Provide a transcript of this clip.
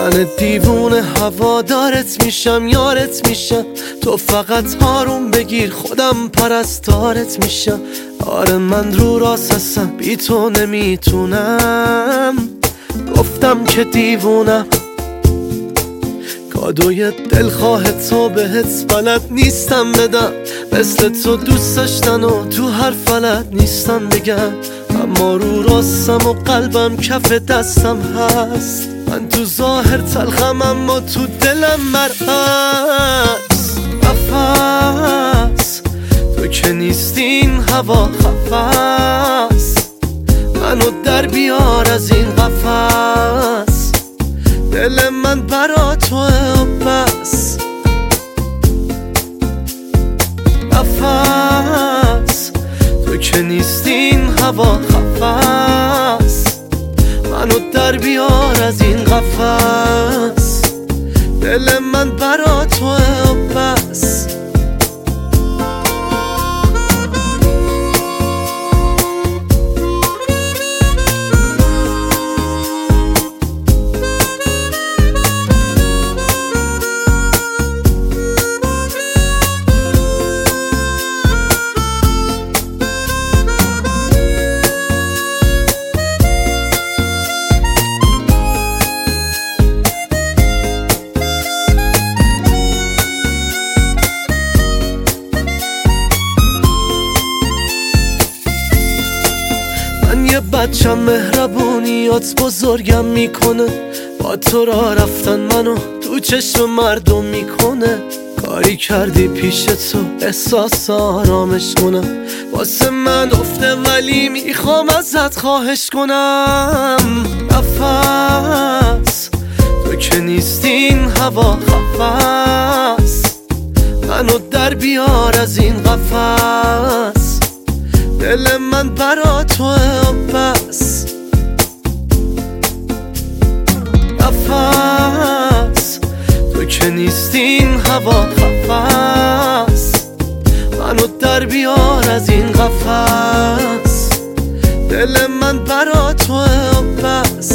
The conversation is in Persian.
من دیوونه هوادارت میشم، یارت میشم، تو فقط آروم بگیر خودم پرستارت میشم. آره من رو راست هستم، بی تو نمیتونم، گفتم که دیوونم. کادوی دلخواه تو بهت بلد نیستم بدم، مثل تو دوست داشتن و تو هر فلت نیستم بگم. اما رو راستم و قلبم کف دستم هست، من تو ظاهر تلخم اما تو دلم مرهست. نفس تو که نیستین هوا خفست، منو در بیار از این قفس، دل من برا توه بس. نفس تو که نیستین هوا خفست، منو در بیار از این قفس، دل من برا توه بس. یه بچم مهربونیات بزرگم میکنه، با تو را رفتن منو تو چشم مردم میکنه. کاری کردی پیش تو احساس آرامش کنم، واسه من افته ولی میخوام ازت خواهش کنم. نفس تو که نیستین هوا خفست، منو در بیار از این قفس، دل من برا توه بس. نفس تو که نیستین هوا خفست، منو در بیار از این قفس، دل من برا توه بس.